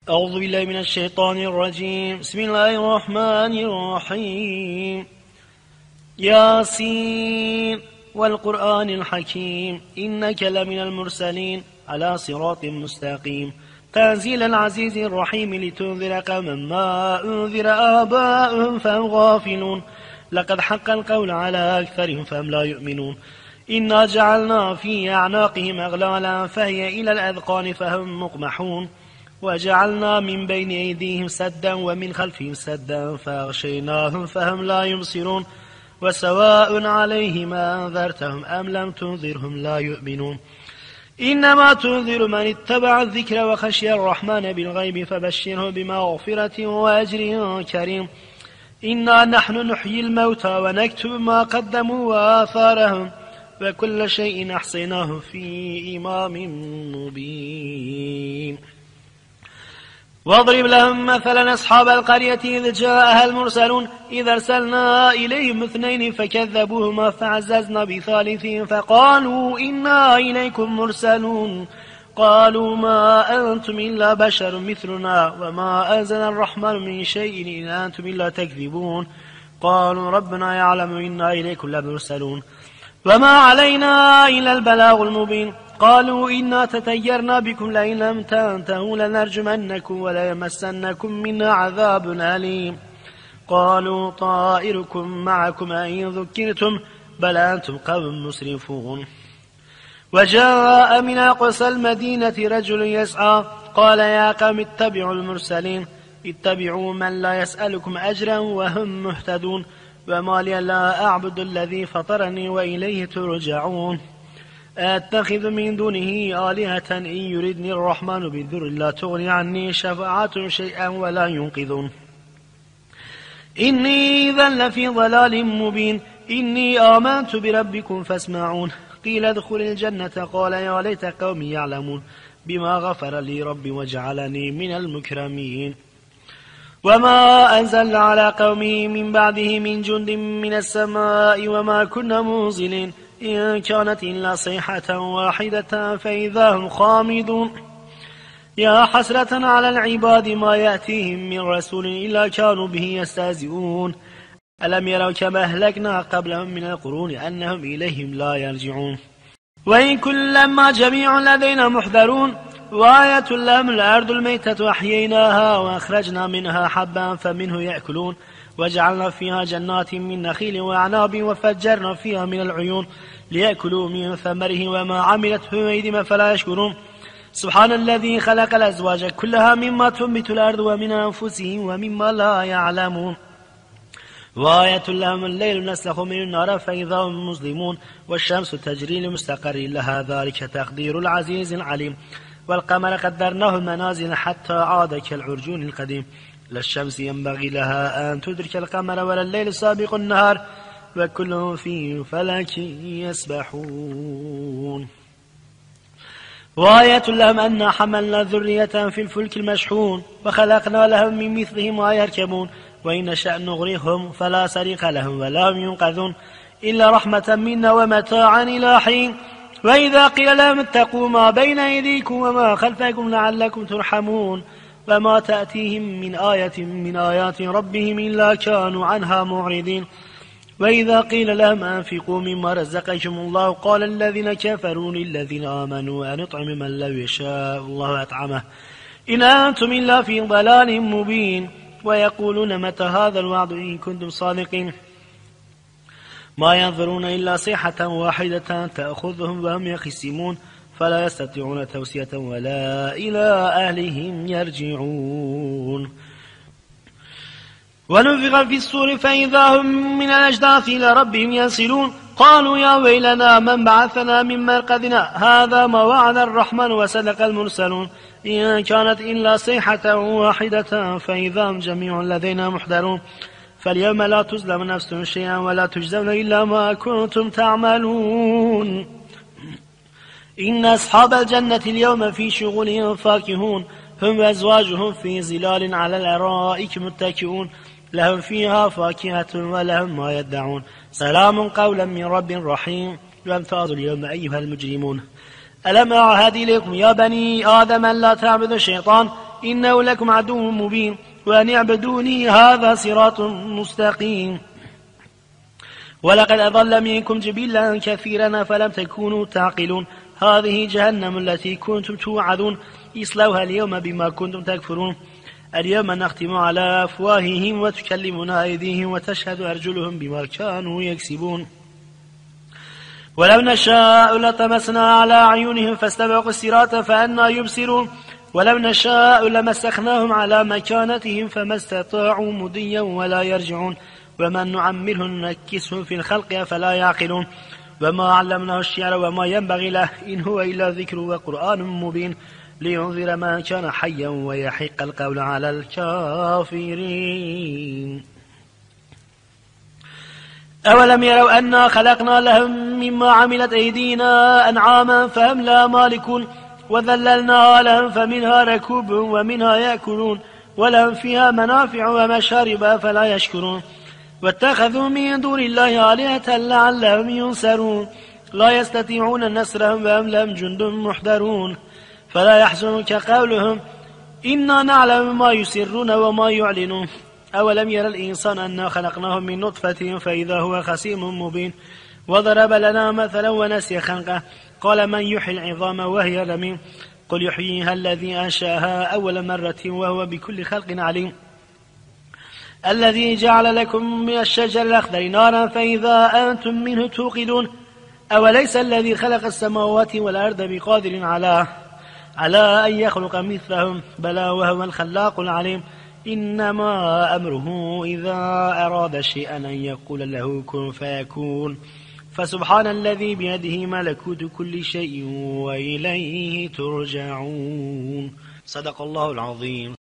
أعوذ بالله من الشيطان الرجيم. بسم الله الرحمن الرحيم. ياسين والقرآن الحكيم إنك لمن المرسلين على صراط مستقيم تنزيل العزيز الرحيم لتنذر قوما ما أنذر آباؤهم فهم غافلون لقد حق القول على أكثرهم فهم لا يؤمنون إنا جعلنا في أعناقهم أغلالا فهي إلى الأذقان فهم مقمحون وجعلنا من بين أيديهم سدا ومن خلفهم سدا فأغشيناهم فهم لا يبصرون وسواء عليهم أنذرتهم أم لم تنذرهم لا يؤمنون إنما تنذر من اتبع الذكر وخشي الرحمن بالغيب فبشره بمغفرة وأجر كريم إنا نحن نحيي الموتى ونكتب ما قدموا وآثارهم وكل شيء أحصيناه في إمام مبين واضرب لهم مثلا أصحاب القرية إذ جاءها المرسلون إذ أرسلنا إليهم 2 فكذبوهما فعززنا بثالث فقالوا إنا إليكم مرسلون قالوا ما أنتم إلا بشر مثلنا وما أنزل الرحمن من شيء إن أنتم إلا تكذبون قالوا ربنا يعلم إنا إليكم لمرسلون وما علينا إلا البلاغ المبين قالوا إنا تطيرنا بكم لئن لم تنتهوا لنرجمنكم وليمسنكم منا عذاب أليم قالوا طائركم معكم أئن ذكرتم بل أنتم قوم مسرفون وجاء من أقصى المدينة رجل يسعى قال يا قوم اتبعوا المرسلين اتبعوا من لا يسألكم أجرا وهم مهتدون وما لي لا أعبد الذي فطرني وإليه ترجعون أتخذ من دونه آلهة إن يردني الرحمن بالذر لا تغني عني شفاعة شيئا ولا ينقذون إني إذا لفي ضلال مبين إني آمنت بربكم فاسمعون قيل ادخل الجنة قال يا ليت قومي يعلمون بما غفر لي ربي وجعلني من المكرمين وما أنزل على قومه من بعده من جند من السماء وما كنا منزلين إن كانت إلا صيحة واحدة فإذا هم خامدون يا حسرة على العباد ما يأتيهم من رسول إلا كانوا به يستهزئون ألم يروا كما أهلكنا قبلهم من القرون أنهم إليهم لا يرجعون وإن كل لما جميع لدينا محذرون وآية لهم الأرض الميتة أحييناها وأخرجنا منها حبا فمنه يأكلون وجعلنا فيها جنات من نخيل وأعناب وفجرنا فيها من العيون ليأكلوا من ثمره وما عملته أيديهم فلا يشكرون سبحان الذي خلق الأزواج كلها مما تنبت الأرض ومن أنفسهم ومما لا يعلمون وآية لهم الليل نسلخ من النار فإذا هم مظلمون والشمس تجري لمستقر لها ذلك تقدير العزيز العليم والقمر قدرناه منازل حتى عاد كالعرجون القديم لا الشمس ينبغي لها أن تدرك القمر ولا الليل سابق النهار وكل في فلك يسبحون وآية لهم أن حملنا ذرية في الفلك المشحون وخلقنا لهم من مثله ما يركبون وإن نشأ نغرقهم فلا صريخ لهم ولا هم ينقذون إلا رحمة منا ومتاعا إلى حين وإذا قيل لهم اتقوا ما بين أيديكم وما خلفكم لعلكم ترحمون وما تأتيهم من آية من آيات ربهم إلا كانوا عنها معرضين وإذا قيل لهم أنفقوا مما رزقكم الله قال الذين كفروا للذين آمنوا أن نطعم من لو يشاء الله أطعمه إن أنتم إلا في ضلال مبين ويقولون متى هذا الوعد إن كنتم صادقين ما ينظرون إلا صيحة واحدة تأخذهم وهم يخصمون فلا يستطيعون توصية ولا إلى أهلهم يرجعون ونفخ في الصور فإذا هم من الأجداث إلى ربهم ينسلون قالوا يا ويلنا من بعثنا من مرقدنا هذا ما وعد الرحمن وصدق المرسلون إن كانت إلا صيحة واحدة فإذا هم جميع لدينا محضرون فاليوم لا تظلم نفس شيئا ولا تجزون إلا ما كنتم تعملون إن أصحاب الجنة اليوم في شغلهم فاكهون هم وأزواجهم في ظلال على الأرائك متكئون لهم فيها فاكهة ولهم ما يدعون سلام قولا من رب رحيم وامتازوا اليوم أيها المجرمون ألم أعهد إليكم يا بني آدم أن لا تعبدوا الشيطان إنه لكم عدو مبين وأن اعبدوني هذا صراط مستقيم. ولقد أضل منكم جبلا كثيرا فلم تكونوا تعقلون. هذه جهنم التي كنتم توعدون اصلوها اليوم بما كنتم تكفرون. اليوم نختم على أفواههم وتكلمنا أيديهم وتشهد أرجلهم بما كانوا يكسبون. ولو نشاء لطمسنا على أعينهم فاستبقوا الصراط فأنى يبصرون. ولو نشاء لمسخناهم على مكانتهم فما استطاعوا مضيا ولا يرجعون. ومن نعمره ننكسه في الخلق فلا يعقلون. وما علمناه الشعر وما ينبغي له إن هو إلا ذكر وقرآن مبين لينذر من كان حيا ويحق القول على الكافرين. أولم يروا أنا خلقنا لهم مما عملت أيدينا أنعاما فهم لا مالكون وذللناها لهم فمنها ركوب ومنها يأكلون ولهم فيها منافع ومشارب فلا يشكرون. واتخذوا من دون الله آلهة لعلهم ينصرون. لا يستطيعون نصرهم وهم لهم جند محضرون. فلا يحزنك قولهم إنا نعلم ما يسرون وما يعلنون. أولم يرى الإنسان أنا خلقناه من نطفة فإذا هو خصيم مبين. وضرب لنا مثلا ونسي خلقه قال من يحيي العظام وهي رميم قل يحييها الذي أنشأها أول مرة وهو بكل خلق عليم. الذي جعل لكم من الشجر الأخضر نارا فإذا أنتم منه توقدون. أوليس الذي خلق السماوات والأرض بقادر على أن يخلق مثلهم بلى وهو الخلاق العليم. إنما أمره إذا أراد شيئا أن يقول له كن فيكون. فسبحان الذي بيده ملكوت كل شيء وإليه ترجعون. صدق الله العظيم.